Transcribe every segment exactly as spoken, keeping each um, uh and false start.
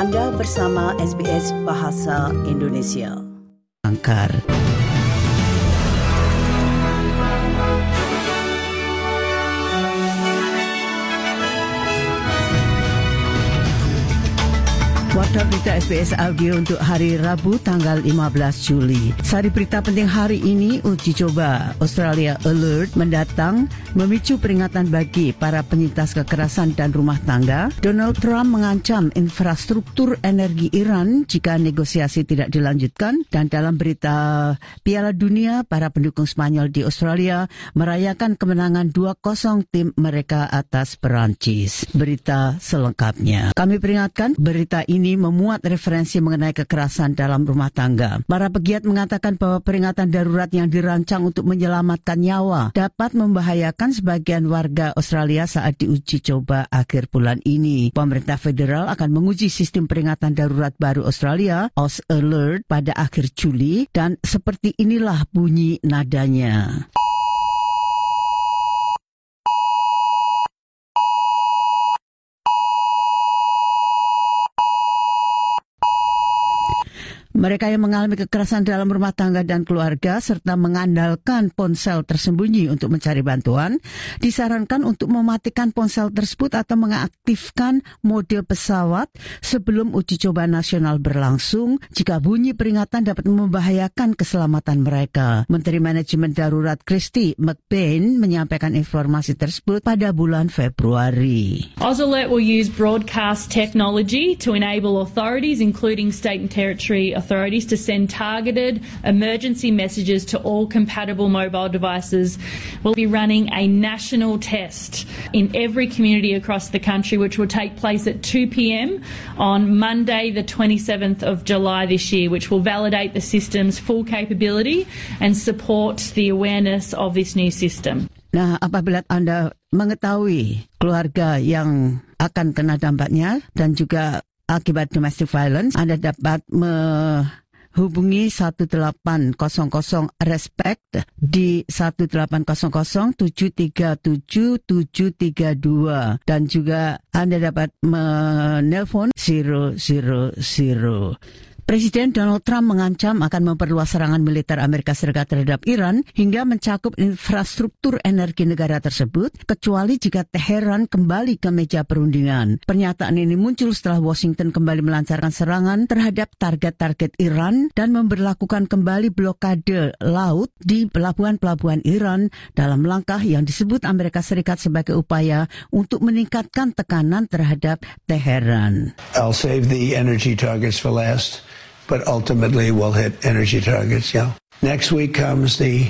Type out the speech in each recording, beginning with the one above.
Anda bersama S B S Bahasa Indonesia. Angkar. Warta berita S B S Audio untuk hari Rabu tanggal lima belas Juli. Sari berita penting hari ini, uji coba Australia Alert mendatang memicu peringatan bagi para penyintas kekerasan dan rumah tangga. Donald Trump mengancam infrastruktur energi Iran jika negosiasi tidak dilanjutkan. Dan dalam berita Piala Dunia, para pendukung Spanyol di Australia merayakan kemenangan dua kosong tim mereka atas Perancis. Berita selengkapnya. Kami peringatkan, berita ini Ini memuat referensi mengenai kekerasan dalam rumah tangga. Para pegiat mengatakan bahwa peringatan darurat yang dirancang untuk menyelamatkan nyawa dapat membahayakan sebagian warga Australia saat diuji coba akhir bulan ini. Pemerintah federal akan menguji sistem peringatan darurat baru Australia, Aus Alert, pada akhir Juli, dan seperti inilah bunyi nadanya. Mereka yang mengalami kekerasan dalam rumah tangga dan keluarga serta mengandalkan ponsel tersembunyi untuk mencari bantuan, disarankan untuk mematikan ponsel tersebut atau mengaktifkan mode pesawat sebelum uji coba nasional berlangsung jika bunyi peringatan dapat membahayakan keselamatan mereka. Menteri Manajemen Darurat Christy McBain menyampaikan informasi tersebut pada bulan Februari. Aus Alert will use broadcast technology to enable authorities, including state and territory authorities, to send targeted emergency messages to all compatible mobile devices. We'll be running a national test in every community across the country, which will take place at two p.m. on Monday the twenty-seventh of July this year, which will validate the system's full capability and support the awareness of this new system. Nah, apabila Anda mengetahui keluarga yang akan kena dampaknya dan juga akibat domestic violence, Anda dapat menghubungi satu delapan kosong kosong RESPECT di satu delapan kosong kosong tujuh tiga tujuh tujuh tiga dua, dan juga Anda dapat menelpon nol nol nol. Presiden Donald Trump mengancam akan memperluas serangan militer Amerika Serikat terhadap Iran hingga mencakup infrastruktur energi negara tersebut, kecuali jika Teheran kembali ke meja perundingan. Pernyataan ini muncul setelah Washington kembali melancarkan serangan terhadap target-target Iran dan memberlakukan kembali blokade laut di pelabuhan-pelabuhan Iran dalam langkah yang disebut Amerika Serikat sebagai upaya untuk meningkatkan tekanan terhadap Teheran. I'll save the energy targets for last. But ultimately we'll hit energy targets, yeah. Next week comes the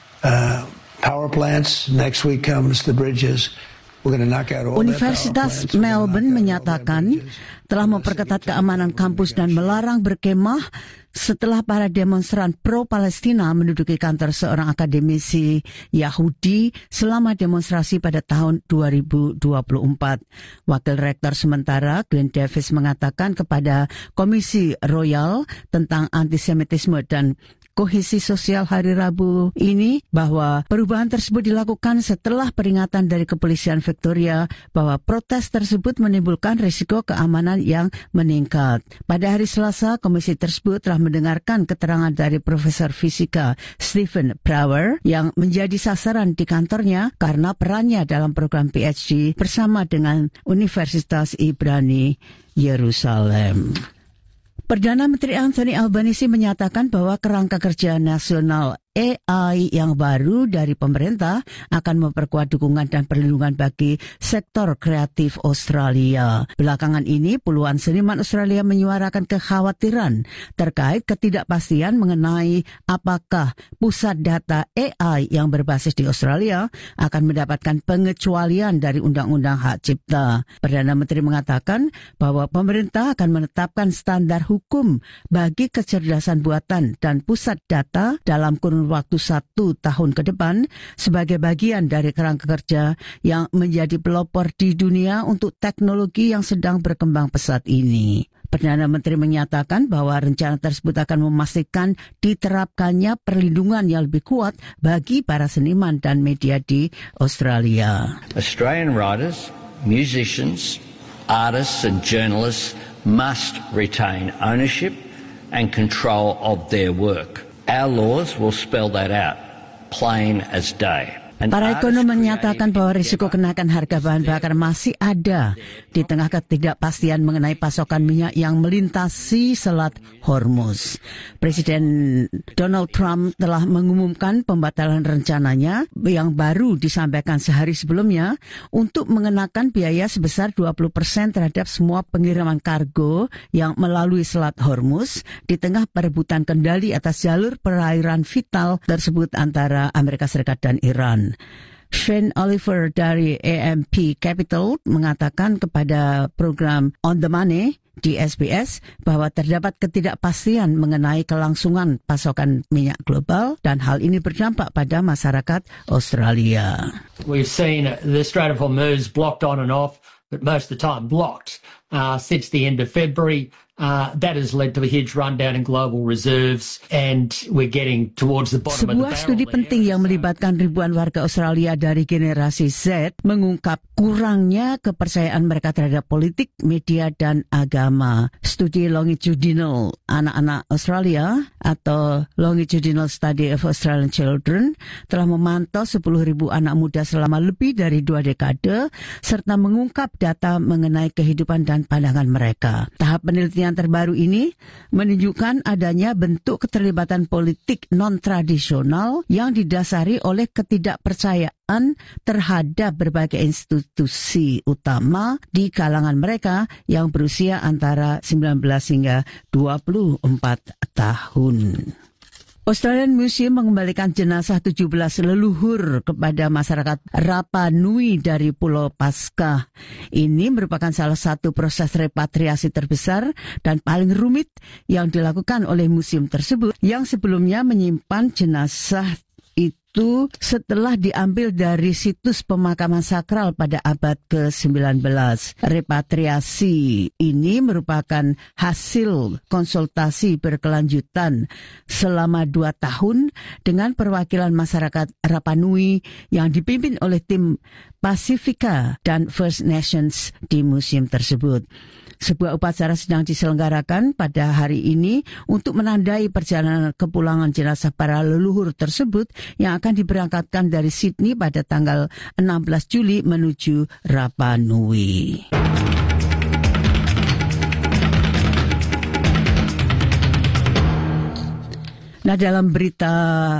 uh, power plants. Next week comes the bridges. We're going to knock out all Universitas Melbourne menyatakan telah memperketat keamanan kampus dan melarang berkemah setelah para demonstran pro-Palestina menduduki kantor seorang akademisi Yahudi selama demonstrasi pada tahun dua ribu dua puluh empat. Wakil Rektor sementara Glenn Davis mengatakan kepada Komisi Royal tentang antisemitisme dan kohesi sosial hari Rabu ini bahwa perubahan tersebut dilakukan setelah peringatan dari kepolisian Victoria bahwa protes tersebut menimbulkan risiko keamanan yang meningkat. Pada hari Selasa, komisi tersebut telah mendengarkan keterangan dari Profesor Fisika Stephen Brower yang menjadi sasaran di kantornya karena perannya dalam program P H D bersama dengan Universitas Ibrani Yerusalem. Perdana Menteri Anthony Albanese menyatakan bahwa kerangka kerja nasional A I yang baru dari pemerintah akan memperkuat dukungan dan perlindungan bagi sektor kreatif Australia. Belakangan ini, puluhan seniman Australia menyuarakan kekhawatiran terkait ketidakpastian mengenai apakah pusat data A I yang berbasis di Australia akan mendapatkan pengecualian dari Undang-Undang Hak Cipta. Perdana Menteri mengatakan bahwa pemerintah akan menetapkan standar hukum bagi kecerdasan buatan dan pusat data dalam kurun waktu satu tahun ke depan sebagai bagian dari kerangka kerja yang menjadi pelopor di dunia untuk teknologi yang sedang berkembang pesat ini. Perdana Menteri menyatakan bahwa rencana tersebut akan memastikan diterapkannya perlindungan yang lebih kuat bagi para seniman dan media di Australia. Australian writers, musicians, artists and journalists must retain ownership and control of their work. Our laws will spell that out, plain as day. Para ekonom menyatakan bahwa risiko kenaikan harga bahan bakar masih ada di tengah ketidakpastian mengenai pasokan minyak yang melintasi Selat Hormuz. Presiden Donald Trump telah mengumumkan pembatalan rencananya yang baru disampaikan sehari sebelumnya untuk mengenakan biaya sebesar dua puluh persen terhadap semua pengiriman kargo yang melalui Selat Hormuz di tengah perebutan kendali atas jalur perairan vital tersebut antara Amerika Serikat dan Iran. Shane Oliver dari A M P Capital mengatakan kepada program On the Money di S B S bahwa terdapat ketidakpastian mengenai kelangsungan pasokan minyak global dan hal ini berdampak pada masyarakat Australia. We've seen the Strait of Hormuz blocked on and off, but most of the time blocked uh, since the end of February. Uh, that has led to a huge rundown in global reserves and we're getting towards the bottom of the barrel. Sebuah studi penting yang melibatkan ribuan warga Australia dari generasi Z mengungkap kurangnya kepercayaan mereka terhadap politik, media, dan agama. Studi longitudinal anak-anak Australia atau Longitudinal Study of Australian Children telah memantau sepuluh ribu anak muda selama lebih dari dua dekade serta mengungkap data mengenai kehidupan dan pandangan mereka. Tahap penelitian yang terbaru ini menunjukkan adanya bentuk keterlibatan politik non-tradisional yang didasari oleh ketidakpercayaan terhadap berbagai institusi utama di kalangan mereka yang berusia antara sembilan belas hingga dua puluh empat tahun. Australian Museum mengembalikan jenazah tujuh belas leluhur kepada masyarakat Rapa Nui dari Pulau Paskah. Ini merupakan salah satu proses repatriasi terbesar dan paling rumit yang dilakukan oleh museum tersebut yang sebelumnya menyimpan jenazah itu setelah diambil dari situs pemakaman sakral pada abad ke sembilan belas. Repatriasi ini merupakan hasil konsultasi berkelanjutan selama dua tahun dengan perwakilan masyarakat Rapa Nui yang dipimpin oleh tim Pasifika dan First Nations di museum tersebut. Sebuah upacara sedang diselenggarakan pada hari ini untuk menandai perjalanan kepulangan jenazah para leluhur tersebut yang akan diberangkatkan dari Sydney pada tanggal enam belas Juli menuju Rapa Nui. Nah, dalam berita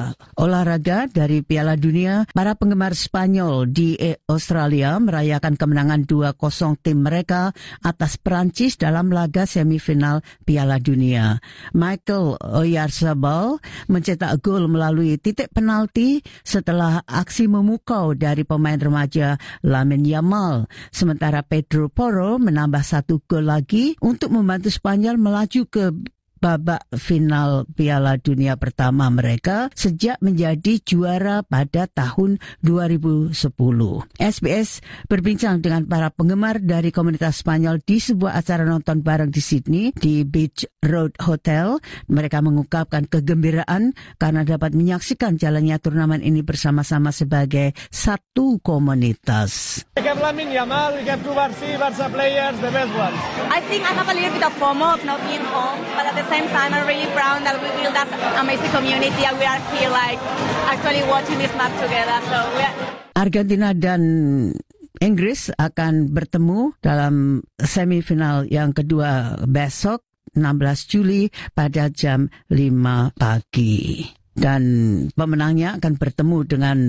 olahraga dari Piala Dunia, para penggemar Spanyol di Australia merayakan kemenangan dua kosong tim mereka atas Perancis dalam laga semifinal Piala Dunia. Michael Oyarzabal mencetak gol melalui titik penalti setelah aksi memukau dari pemain remaja Lamine Yamal. Sementara Pedro Porro menambah satu gol lagi untuk membantu Spanyol melaju ke babak final Piala Dunia pertama mereka sejak menjadi juara pada tahun dua ribu sepuluh. S B S berbincang dengan para penggemar dari komunitas Spanyol di sebuah acara nonton bareng di Sydney di Beach Road Hotel. Mereka mengungkapkan kegembiraan karena dapat menyaksikan jalannya turnamen ini bersama-sama sebagai satu komunitas. We have Lamine Yamal, we have two Barça, Barça players, the best ones. I think I have a little bit of FOMO of not being home, but at the same time I'm really proud that we build that amazing community and we are here like actually watching this match together. So we are... Argentina dan Inggris akan bertemu dalam semifinal yang kedua besok enam belas Juli pada jam lima pagi. Dan pemenangnya akan bertemu dengan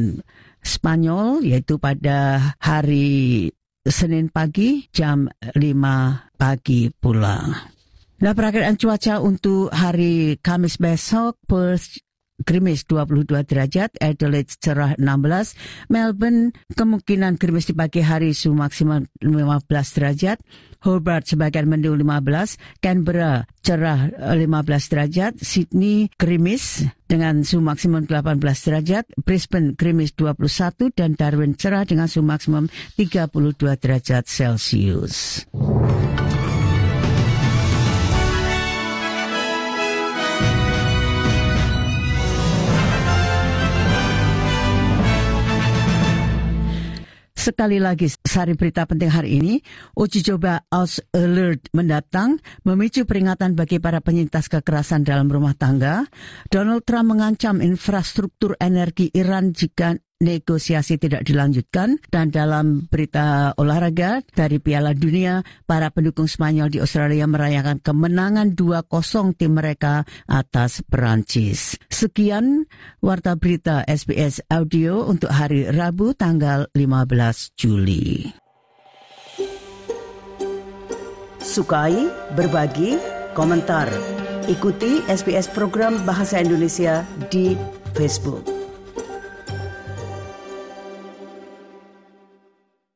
Spanyol yaitu pada hari Senin pagi jam lima pagi pula. Nah, perakiraan cuaca untuk hari Kamis besok, Perth gerimis dua puluh dua derajat, Adelaide cerah enam belas, Melbourne kemungkinan gerimis di pagi hari suhu maksimum lima belas derajat, Hobart sebagian mendung lima belas, Canberra cerah lima belas derajat, Sydney gerimis dengan suhu maksimum delapan belas derajat, Brisbane gerimis dua puluh satu dan Darwin cerah dengan suhu maksimum tiga puluh dua derajat Celcius. Sekali lagi, Sari berita penting hari ini, uji coba Aus Alert mendatang memicu peringatan bagi para penyintas kekerasan dalam rumah tangga. Donald Trump mengancam infrastruktur energi Iran jika negosiasi tidak dilanjutkan. Dan dalam berita olahraga dari Piala Dunia, para pendukung Spanyol di Australia merayakan kemenangan dua kosong tim mereka atas Perancis. Sekian Warta Berita S B S Audio untuk hari Rabu tanggal lima belas Juli. Sukai, berbagi, komentar. Ikuti S B S program Bahasa Indonesia di Facebook.